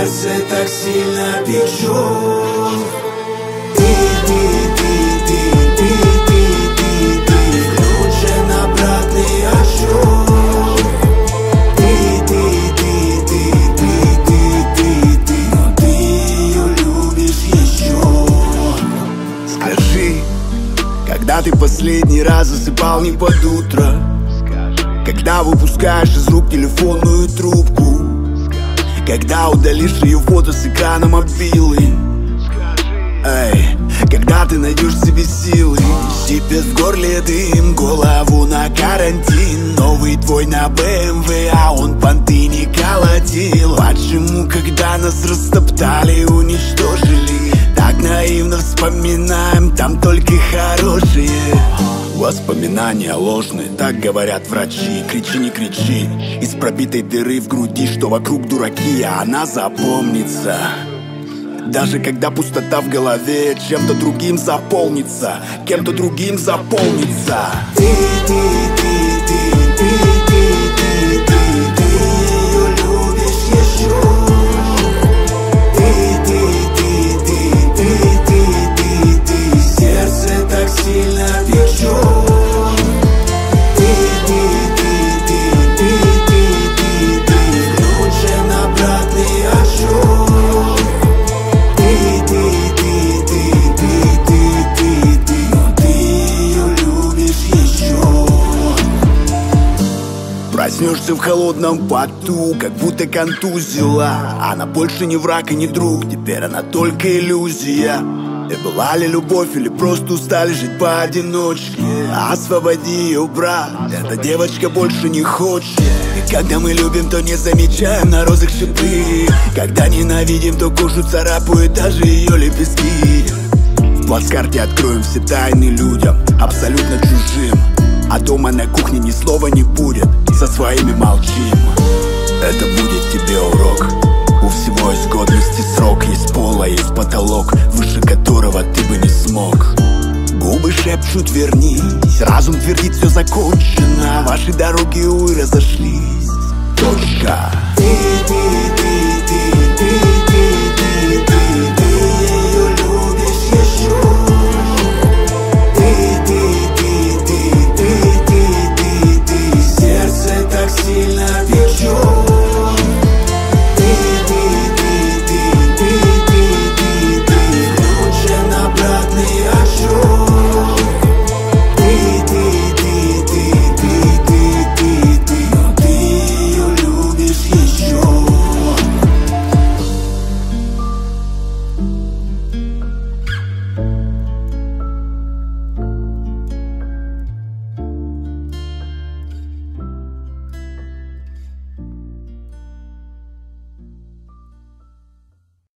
сердце так сильно печет. Ты включен обратный отсчет. Но ты ее любишь еще. Скажи, когда ты последний раз засыпал не под утро? Когда выпускаешь из рук телефонную трубку? Когда удалишь ее фото с экрана мобилы? Эй, когда ты найдешь в себе силы? Сипет в горле дым, голову на карантин. Новый твой на BMW, а он понты не колотил. Почему, когда нас растоптали, уничтожили, так наивно вспоминаем, там только хорошие? Воспоминания ложные, так говорят врачи. Кричи, не кричи, из пробитой дыры в груди, что вокруг дураки, а она запомнится. Даже когда пустота в голове чем-то другим заполнится, кем-то другим заполнится. Ты ее любишь еще. Ты сердце так сильно печет. Ты включен обратный отсчет. Но ты ее любишь еще. Проснешься в холодном поту, как будто контузила. Она больше не враг и не друг, теперь она только иллюзия. И была ли любовь или просто устали жить поодиночке? Освободи ее, брат, эта девочка больше не хочет. И когда мы любим, то не замечаем на розах шипы. Когда ненавидим, то кожу царапают даже ее лепестки. В плацкарте откроем все тайны людям, абсолютно чужим. А дома на кухне ни слова не будет, со своими молчим. Это будет тебе урок. У всего есть годности срок, есть пол, а есть потолок, выше которого ты бы не смог. Губы шепчут вернись, разум твердит все закончено. Ваши дороги, увы, разошлись. Точка. Ты